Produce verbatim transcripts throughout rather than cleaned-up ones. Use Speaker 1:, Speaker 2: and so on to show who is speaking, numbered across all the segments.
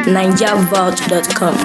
Speaker 1: Niger Vault dot com.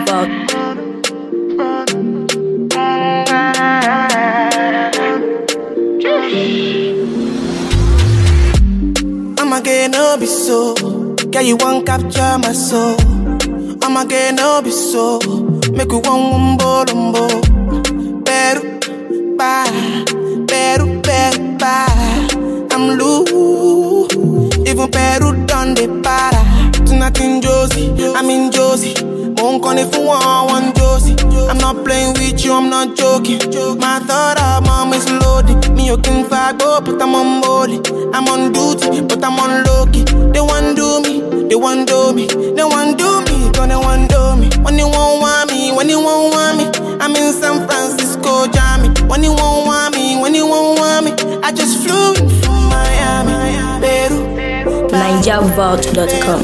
Speaker 2: I'ma get no be so. Girl, you won't capture my soul. I'ma get no be so. Make you one wumbo lumbo. Peru, ba, Peru, Peru, ba. I'm loose. Even Peru done the para. Tonight in Josie, I'm in Josie. Won't call if you want one Josie. I'm not playing with you, I'm not joking. My thought of mom is loaded. Me you can fight, but I'm on molly. I'm on duty, but I'm on low-key. They want do me, they want do me. They want do me, gonna want do me. When you won't want me, when you won't want me. I'm in San Francisco, Jammy. When you won't want me, when you won't want me. I just flew in from Miami, Peru.
Speaker 1: Niger Vault dot com.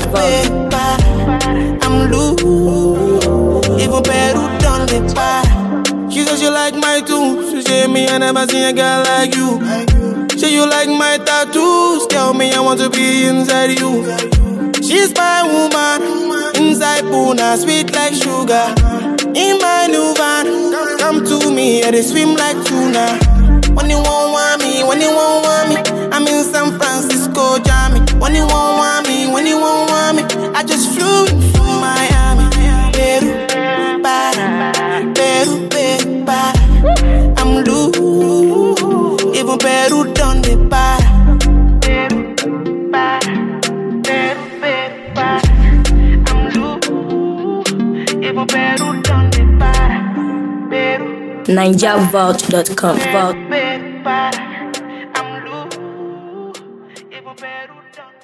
Speaker 2: I'm loose. Even Peru done the para. She says you like my tunes. She say me I never seen a girl like you. Say you like my tattoos. Tell me I want to be inside you. She's my woman. Inside Puna, sweet like sugar. In my new van, come to me, yeah, they swim like tuna. When you won't want me, when you won't want me. I'm in San Francisco, Jammy. When you won't want me, when you won't want me. I just flew in from Miami, Peru, para, Peru, Peru, para. I'm loose, even Peru done the para. Peru, para, Peru, Peru, para. I'm loose, even Peru done the para. Peru,
Speaker 1: Niger Vault dot com.
Speaker 2: Peru, para. I'm loose, even Peru done.